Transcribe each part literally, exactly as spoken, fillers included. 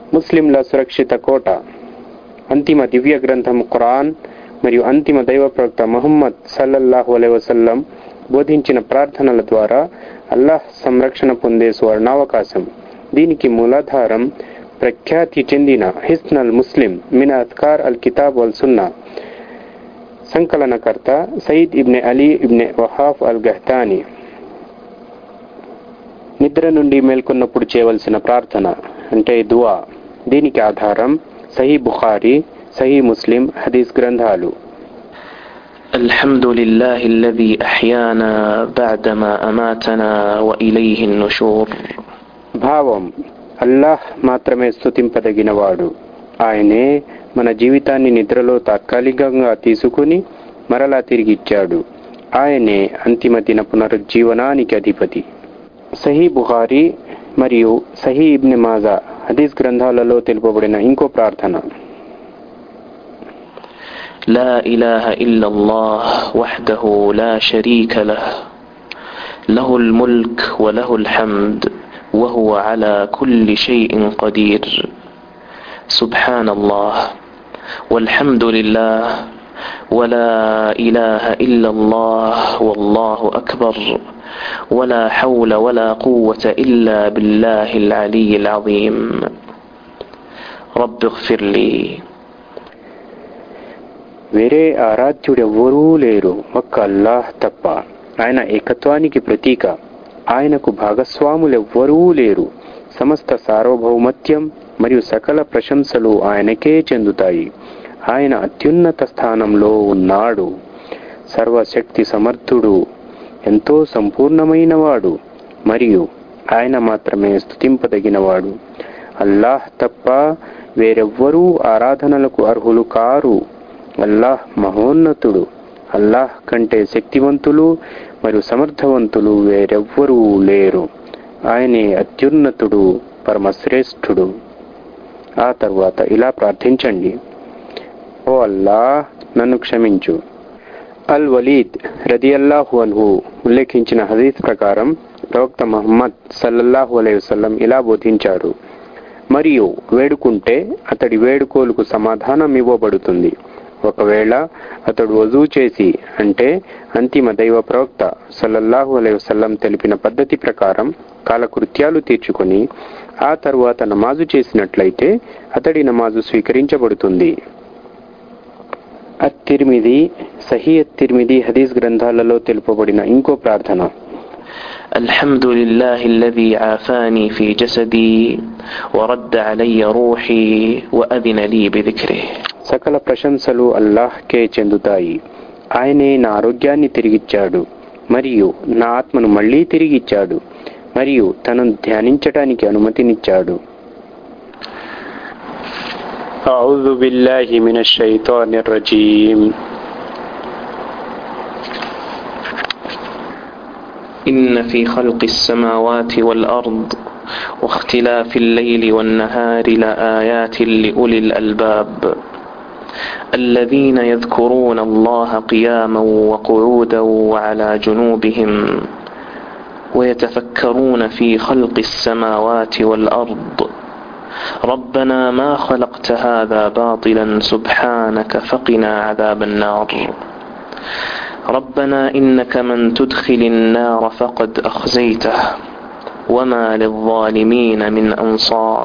ముస్లింల సురక్షిత కోట, అంతిమ దివ్య గ్రంథం ఖురాన్ మరియు అంతిమ దైవ ప్రవక్త ముహమ్మద్ సల్లల్లాహు అలైహి వసల్లం బోధించిన ప్రార్థనల ద్వారా అల్లాహ్ సంరక్షణ పొందే సువర్ణావకాశం. దీనికి మూలాధారం ప్రఖ్యాతి చెందిన హిస్నల్ ముస్లిం మిన్ అద్కార్ అల్ కితాబ్ వల్ సున్నా సంకలనకర్త సయీద్ ఇబ్నె అలీ ఇబ్నె వహాఫ్ అల్ గహ్తానీ. నిద్ర నుండి మేల్కొన్నప్పుడు చేయవలసిన ప్రార్థన అంటే దువా. దీనికి ఆధారం సహీ బుఖారీ, సహీ ముస్లిం హదీస్ గ్రంథాలు. అల్హమ్దులిల్లాహి అల్లజీ అహ్యానా బఅదమా అమాతనా వ ఇలైహి నుషూర్. భావం: అల్లాహ్ మాత్రమే స్తుతింపదగినవాడు. ఆయనే మన జీవితాన్ని నిద్రలో తాత్కాలికంగా తీసుకుని మరలా తిరిగిచ్చాడు. ఆయనే అంతిమ దిన పునరుజ్జీవనానికి అధిపతి. సహీ బుఖారీ మరియు సహీ ఇబ్నె మాజా హదీస్ గ్రంథాలలో తెలుపబడిన ఇంకో ప్రార్థన: لا إله إلا الله وحده لا شريك له له الملك وله الحمد وهو على كل شيء قدير سبحان الله والحمد لله ولا إله إلا الله والله أكبر ولا حول ولا قوة إلا بالله العلي العظيم رب اغفر لي. వేరే ఆరాధ్యుడెవ్వరూ లేరు ఒక్క అల్లాహ్ తప్ప. ఆయన ఏకత్వానికి ప్రతీక. ఆయనకు భాగస్వాములెవ్వరూ లేరు. సమస్త సార్వభౌమత్యం మరియు సకల ప్రశంసలు ఆయనకే చెందుతాయి. ఆయన అత్యున్నత స్థానంలో ఉన్నాడు. సర్వశక్తి సమర్థుడు, ఎంతో సంపూర్ణమైనవాడు మరియు ఆయన మాత్రమే స్తుతింపదగినవాడు. అల్లాహ్ తప్ప వేరెవ్వరూ ఆరాధనలకు అర్హులు కారు. అల్లాహ్ మహోన్నతుడు. అల్లాహ్ కంటే శక్తివంతులు మరియు సమర్థవంతులు వేరెవ్వరూ లేరు. ఆయనే అత్యున్నతుడు, పరమశ్రేష్ఠుడు. ఆ తర్వాత ఇలా ప్రార్థించండి: ఓ అల్లాహ్, నన్ను క్షమించు. అల్ వలీద్ రదియల్లాహు అన్హు ఉల్లేఖించిన హదీస్ ప్రకారం ప్రవక్త ముహమ్మద్ సల్లల్లాహు అలైహి వసల్లం ఇలా బోధించారు: మరియు వేడుకుంటే అతడి వేడుకోలుకు సమాధానం ఇవ్వబడుతుంది. ఒకవేళ అతడు వజూ చేసి, అంటే అంతిమ దైవ ప్రవక్త సల్లల్లాహు అలైహి వసల్లం తెలిపిన పద్ధతి ప్రకారం కాలకృత్యాలు తీర్చుకొని ఆ తరువాత నమాజు చేసినట్లయితే అతడి నమాజు స్వీకరించబడుతుంది. అత్తిర్మిది, సహీ అత్తిర్మిది హదీస్ గ్రంథాలలో తెలుపబడిన ఇంకో ప్రార్థన: الحمد لله الذي عافاني في جسدي ورد علي روحي وأذن لي بذكره. సకల ప్రశంసలు అల్లాహ్కే చెందుతాయి. ఆయనే నా ఆరోగ్యాన్ని తిరిగిచ్చాడు మరియు నా ఆత్మను మళ్లీ తిరిగిచ్చాడు మరియు తనను ధ్యానించడానికి అనుమతినిచ్చాడు. అఊజు బిల్లాహి మినష్ షైతానిర్ రజీమ్. إن في خلق السماوات والأرض واختلاف الليل والنهار لآيات لأولي الألباب الذين يذكرون الله قياما وقعودا وعلى جنوبهم ويتفكرون في خلق السماوات والأرض ربنا ما خلقت هذا باطلا سبحانك فقنا عذاب النار ربنا إنك من تدخل النار فقد أخزيته وما للظالمين من أنصار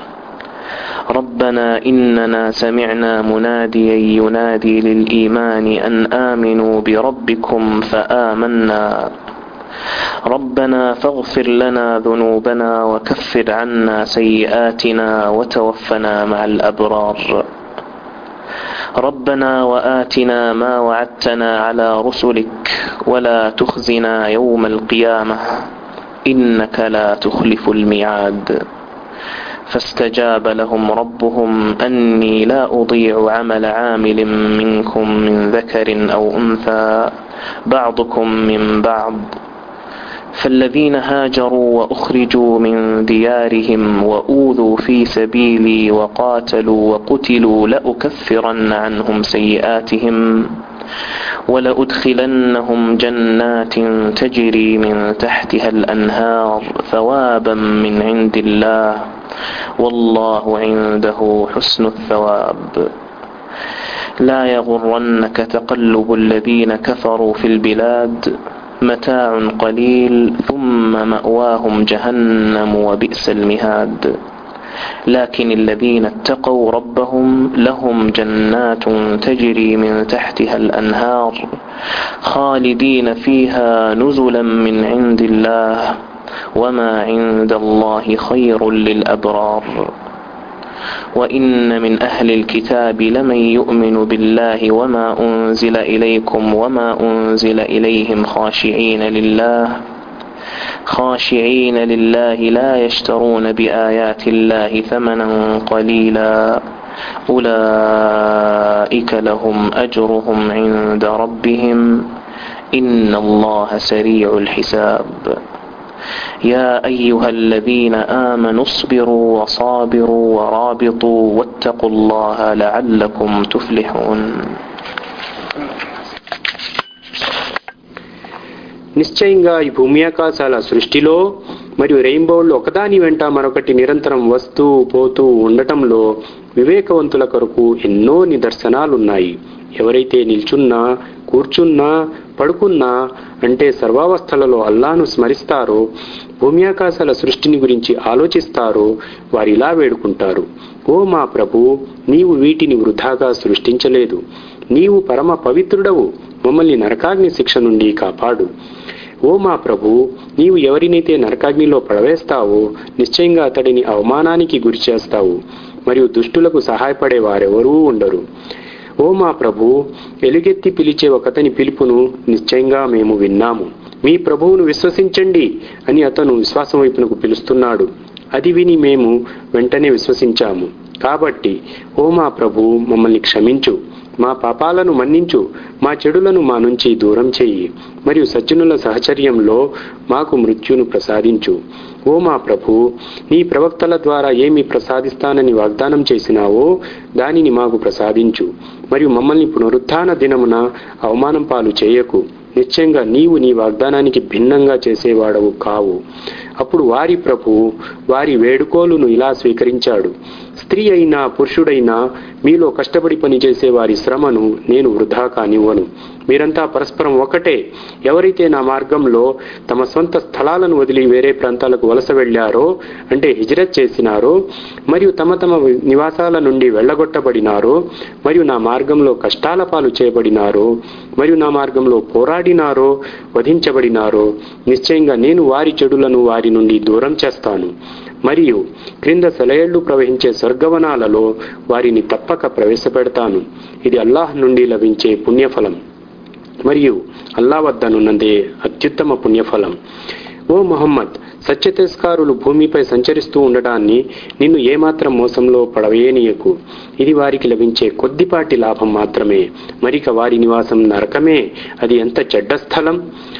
ربنا إننا سمعنا مناديا ينادي للإيمان أن آمنوا بربكم فآمنا ربنا فاغفر لنا ذنوبنا وكفر عنا سيئاتنا وتوفنا مع الأبرار ربنا وآتنا ما وعدتنا على رسلك ولا تخزنا يوم القيامة إنك لا تخلف الميعاد فاستجاب لهم ربهم أني لا أضيع عمل عامل منكم من ذكر أو أنثى بعضكم من بعض فالذين هاجروا وأخرجوا من ديارهم وأوذوا في سبيلي وقاتلوا وقتلوا لأكفرن عنهم سيئاتهم ولأدخلنهم جنات تجري من تحتها الأنهار ثوابا من عند الله والله عنده حسن الثواب. لا يغرنك تقلب الذين كفروا في البلاد متاع قليل ثم مأواهم جهنم وبئس المهاد. لكن الذين اتقوا ربهم لهم جنات تجري من تحتها الأنهار خالدين فيها نزلا من عند الله وما عند الله خير للأبرار. وإن من أهل الكتاب لمن يؤمن بالله وما أنزل إليكم وما أنزل إليهم خاشعين لله خاشعين لله لا يشترون بآيات الله ثمنا قليلا أولئك لهم أجرهم عند ربهم إن الله سريع الحساب. يا أيها الذين آمنوا اصبروا وصابروا ورابطوا واتقوا الله لعلكم تفلحون. నిశ్చయంగా ఈ భూమి ఆకాశాల సృష్టిలో మరియు రెయిన్బోల్లో ఒకదాని వెంట మరొకటి నిరంతరం వస్తూ పోతూ ఉండటంలో వివేకవంతుల కొరకు ఎన్నో నిదర్శనాలున్నాయి. ఎవరైతే నిల్చున్నా, కూర్చున్నా, పడుకున్నా అంటే సర్వావస్థలలో అల్లాను స్మరిస్తారో, భూమి ఆకాశాల సృష్టిని గురించి ఆలోచిస్తారో వారిలా వేడుకుంటారు: ఓ మా ప్రభు, నీవు వీటిని వృధాగా సృష్టించలేదు. నీవు పరమ పవిత్రుడవు, మమ్మల్ని నరకాగ్ని శిక్ష నుండి కాపాడు. ఓ మా ప్రభు, నీవు ఎవరినైతే నరకాగ్నిలో పడవేస్తావో నిశ్చయంగా అతడిని అవమానానికి గురి చేస్తావు, మరియు దుష్టులకు సహాయపడే వారెవరూ ఉండరు. ఓ మా ప్రభు, ఎలుగెత్తి పిలిచే ఒకతని పిలుపును నిశ్చయంగా మేము విన్నాము. మీ ప్రభువును విశ్వసించండి అని అతను విశ్వాసం వైపునకు పిలుస్తున్నాడు. అది విని మేము వెంటనే విశ్వసించాము. కాబట్టి ఓ మా ప్రభు, మమ్మల్ని క్షమించు, మా పాపాలను మన్నించు, మా చెడులను మా నుంచి దూరం చెయ్యి, మరియు సజ్జనుల సహచర్యంలో మాకు మృత్యును ప్రసాదించు. ఓ మా ప్రభు, నీ ప్రవక్తల ద్వారా ఏమి ప్రసాదిస్తానని వాగ్దానం చేసినావో దానిని మాకు ప్రసాదించు, మరియు మమ్మల్ని పునరుత్థాన దినమున అవమానం పాలు చేయకు. నిశ్చయంగా నీవు నీ వాగ్దానానికి భిన్నంగా చేసేవాడవు కావు. అప్పుడు వారి ప్రభు వారి వేడుకోలును ఇలా స్వీకరించాడు: స్త్రీ అయినా పురుషుడైనా మీలో కష్టపడి పనిచేసే వారి శ్రమను నేను వృధా కానివ్వను. మీరంతా పరస్పరం ఒకటే. ఎవరైతే నా మార్గంలో తమ సొంత స్థలాలను వదిలి వేరే ప్రాంతాలకు వలస వెళ్లారో అంటే హిజ్రత్ చేసినారో, మరియు తమ తమ నివాసాల నుండి వెళ్లగొట్టబడినారో, మరియు నా మార్గంలో కష్టాల పాలు చేయబడినారో, మరియు నా మార్గంలో పోరాడినారో, వధించబడినారో, నిశ్చయంగా నేను వారి చెడులను వారి నుండి దూరం చేస్తాను. మరియు క్రింద సెలయేళ్లు ప్రవహించే స్వర్గవనాలలో వారిని తప్పక ప్రవేశపెడతాను. ఇది అల్లాహ్ నుండి లభించే పుణ్యఫలం మరియు అల్లా వద్దనున్నదే అత్యుత్తమ పుణ్యఫలం. ఓ ముహమ్మద్, సత్యతిరస్కారులు భూమిపై సంచరిస్తూ ఉండడాన్ని నిన్ను ఏమాత్రం మోసంలో పడవేయనీయకు. ఇది వారికి లభించే కొద్దిపాటి లాభం మాత్రమే. మరిక వారి నివాసం నరకమే. అది ఎంత చెడ్డ స్థలం.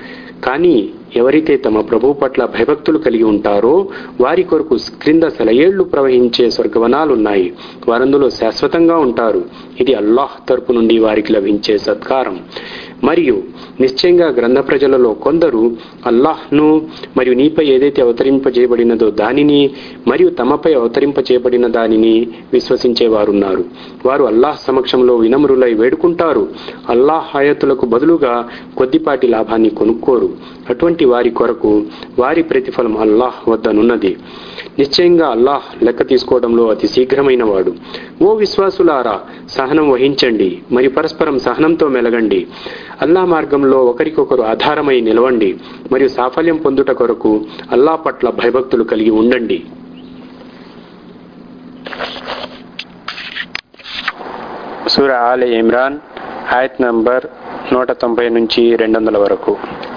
కానీ ఎవరైతే తమ ప్రభువు పట్ల భయభక్తులు కలిగి ఉంటారో వారి కొరకు క్రింద సెలయేళ్లు ప్రవహించే స్వర్గవనాలున్నాయి. వారందులో శాశ్వతంగా ఉంటారు. ఇది అల్లాహ్ తరపు నుండి వారికి లభించే సత్కారం. మరియు నిశ్చయంగా గ్రంథ ప్రజలలో కొందరు అల్లాహ్ను మరియు నీపై ఏదైతే అవతరింపజేయబడినదో దానిని మరియు తమపై అవతరింపజేయబడిన దానిని విశ్వసించేవారున్నారు. వారు అల్లాహ్ సమక్షంలో వినమ్రులై వేడుకుంటారు. అల్లాహ్ ఆయతులకు బదులుగా కొద్దిపాటి లాభాన్ని కొనుక్కోరు. అటువంటి వారి కొరకు వారి ప్రతిఫలం అల్లాహ్ వద్దనున్నది. నిశ్చయంగా అల్లాహ్ లెక్క తీసుకోవడంలో అతి శీఘ్రమైన వాడు. ఓ విశ్వాసులారా, సహనం వహించండి మరియు పరస్పరం సహనంతో మెలగండి. అల్లాహ్ మార్గంలో ఒకరికొకరు ఆధారమై నిలవండి మరియు సాఫల్యం పొందుట కొరకు అల్లాహ్ పట్ల భయభక్తులు కలిగి ఉండండి. సూరా ఆలే ఇమ్రాన్ ఆయత్ నంబర్ నూట తొంభై నుంచి రెండు వందల వరకు.